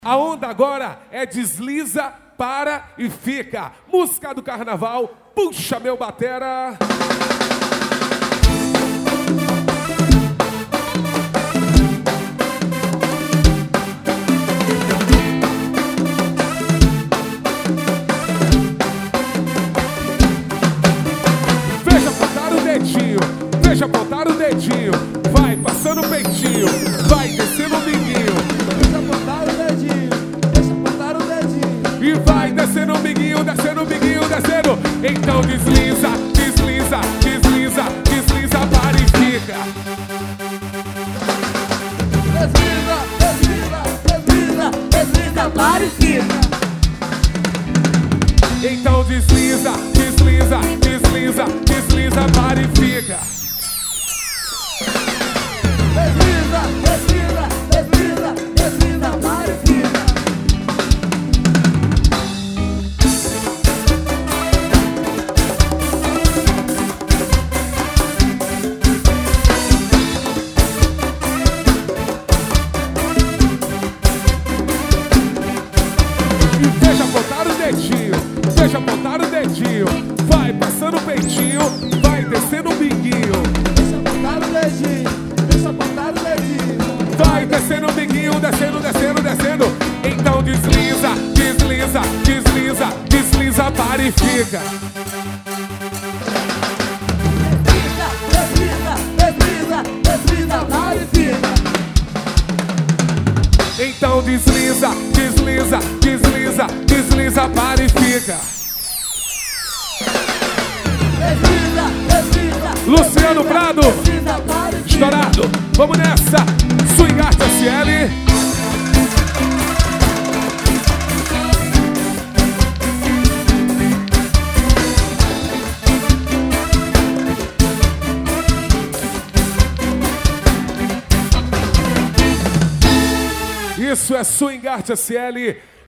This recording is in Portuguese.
A onda agora é desliza, para e fica. Música do carnaval, puxa meu batera. Veja apontar o dedinho, veja apontar o dedinho. Vai passando o peitinho, vai descendo o minguinho. Deixa apontar o dedinho, deixa apontar o dedinho. E vai descendo o minguinho, descendo o minguinho, descendo. Então desliza, desliza, desliza, desliza, para e fica. Desliza, desliza, desliza, desliza, para e fica. Então desliza, desliza, desliza, desliza, para e fica. Desliza, desliza, desliza, desliza, para e fica. E deixa apontar o dedinho, deixa apontar o dedinho. Vai passando o peitinho, vai descendo o minguinho. Deixa apontar o dedinho, deixa apontar o dedinho. Vai descendo o minguinho, descendo, descendo, descendo. Então desliza, desliza, desliza, desliza, para e fica. Desliza, desliza, desliza, para e fica. Então desliza, desliza, desliza, desliza, para e fica. Desliza, desliza, Luciano Prado, desliza, para e fica. estourado, vamos nessa. Swing Art SL. Isso é Swing Art SL.